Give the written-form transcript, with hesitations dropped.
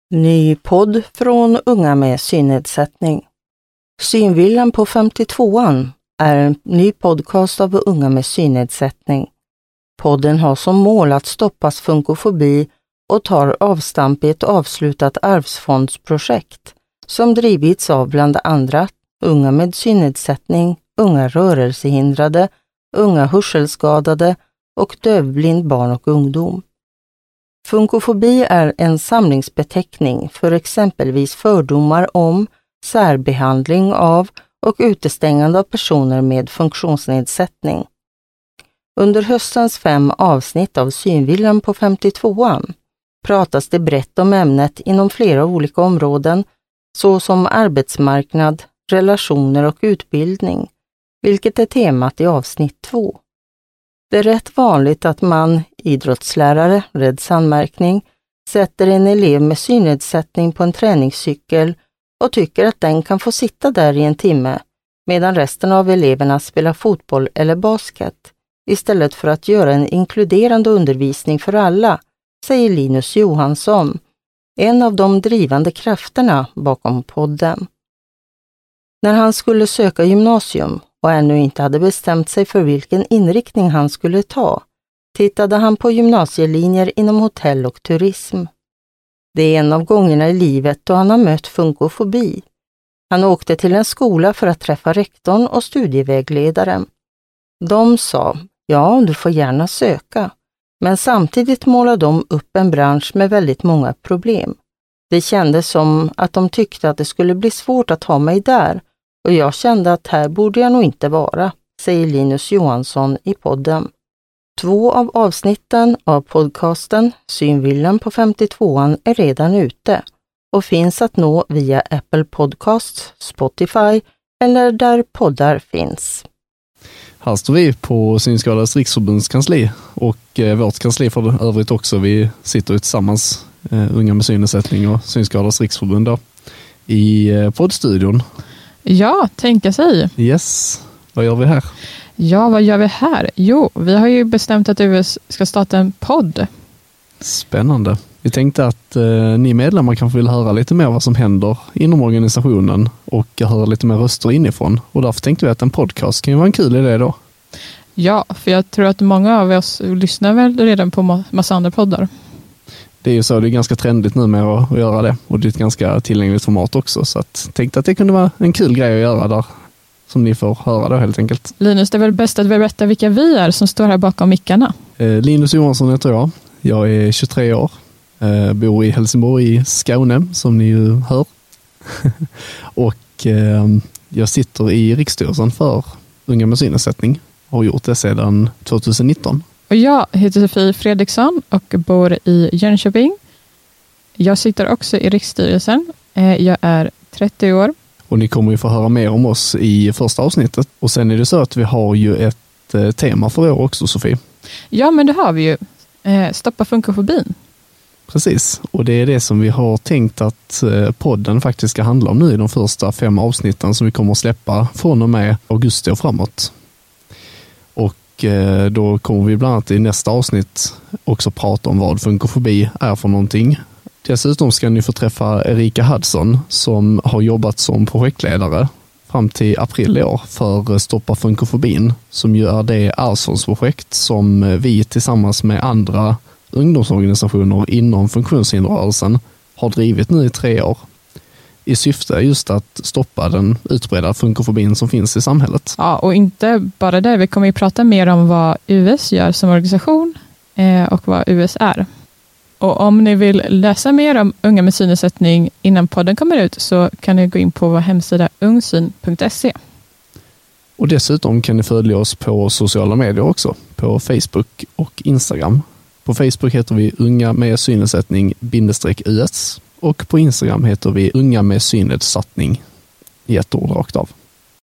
Ny podd från Unga med synnedsättning. Synvillan på 52an är en ny podcast av Unga med synnedsättning. Podden har som mål att stoppa funkofobi och tar avstamp i ett avslutat arvsfondsprojekt som drivits av bland andra unga med synnedsättning, unga rörelsehindrade, unga hörselskadade och dövblind barn och ungdom. Funkofobi är en samlingsbeteckning för exempelvis fördomar om, särbehandling av och utestängande av personer med funktionsnedsättning. Under höstens 5 avsnitt av Synvillan på 52an pratas det brett om ämnet inom flera olika områden såsom arbetsmarknad, relationer och utbildning, vilket är temat i avsnitt 2. Det är rätt vanligt att man, idrottslärare, rädd anmärkning, sätter en elev med synnedsättning på en träningscykel och tycker att den kan få sitta där i en timme medan resten av eleverna spelar fotboll eller basket istället för att göra en inkluderande undervisning för alla, säger Linus Johansson, en av de drivande krafterna bakom podden. När han skulle söka gymnasium och ännu inte hade bestämt sig för vilken inriktning han skulle ta, tittade han på gymnasielinjer inom hotell och turism. Det är en av gångerna i livet då han har mött funkofobi. Han åkte till en skola för att träffa rektorn och studievägledaren. De sa, ja, du får gärna söka, men samtidigt målade de upp en bransch med väldigt många problem. Det kändes som att de tyckte att det skulle bli svårt att ha mig där och jag kände att här borde jag nog inte vara, säger Linus Johansson i podden. 2 av avsnitten av podcasten Synvillan på 52an är redan ute och finns att nå via Apple Podcasts, Spotify eller där poddar finns. Här står vi på Synskadades riksförbunds kansli och vårt kansli för övrigt också. Vi sitter tillsammans, Unga med synnedsättning och Synskadades riksförbund då, i poddstudion. Ja, tänka sig. Yes, vad gör vi här? Ja, vad gör vi här? Jo, vi har ju bestämt att US ska starta en podd. Spännande. Vi tänkte att ni medlemmar kanske vill höra lite mer vad som händer inom organisationen och höra lite mer röster inifrån. Och därför tänkte vi att en podcast kan ju vara en kul idé då. Ja, för jag tror att många av oss lyssnar väl redan på massa andra poddar. Det är ju så, det är ganska trendigt nu med att göra det. Och det är ett ganska tillgängligt format också. Så att, tänkte att det kunde vara en kul grej att göra där. Som ni får höra då helt enkelt. Linus, det är väl bäst att berätta vilka vi är som står här bakom mickarna. Linus Johansson heter jag. Jag är 23 år. Bor i Helsingborg i Skåne som ni ju hör. Och jag sitter i riksstyrelsen för Unga med synnedsättning. Har gjort det sedan 2019. Och jag heter Sofie Fredriksson och bor i Jönköping. Jag sitter också i riksstyrelsen. Jag är 30 år. Och ni kommer ju få höra mer om oss i första avsnittet. Och sen är det så att vi har ju ett tema för år också, Sofie. Ja, men det har vi ju. Stoppa funkofobin. Precis, och det är det som vi har tänkt att podden faktiskt ska handla om nu i de första 5 avsnitten som vi kommer att släppa från och med augusti och framåt. Och då kommer vi bland annat i nästa avsnitt också prata om vad funkofobi är för någonting. Dessutom ska ni få träffa Erika Hudson som har jobbat som projektledare fram till april i år för Stoppa funkofobin, som ju är det arvsfondsprojekt som vi tillsammans med andra ungdomsorganisationer inom funktionshinderrörelsen har drivit nu i 3 år i syfte just att stoppa den utbredda funkofobin som finns i samhället. Ja, och inte bara det. Vi kommer ju prata mer om vad US gör som organisation och vad US är. Och om ni vill läsa mer om Unga med synnedsättning innan podden kommer ut så kan ni gå in på vår hemsida ungsyn.se. Och dessutom kan ni följa oss på sociala medier också, på Facebook och Instagram. På Facebook heter vi Unga med synnedsättning _US och på Instagram heter vi Unga med synnedsättning i ett ord rakt av.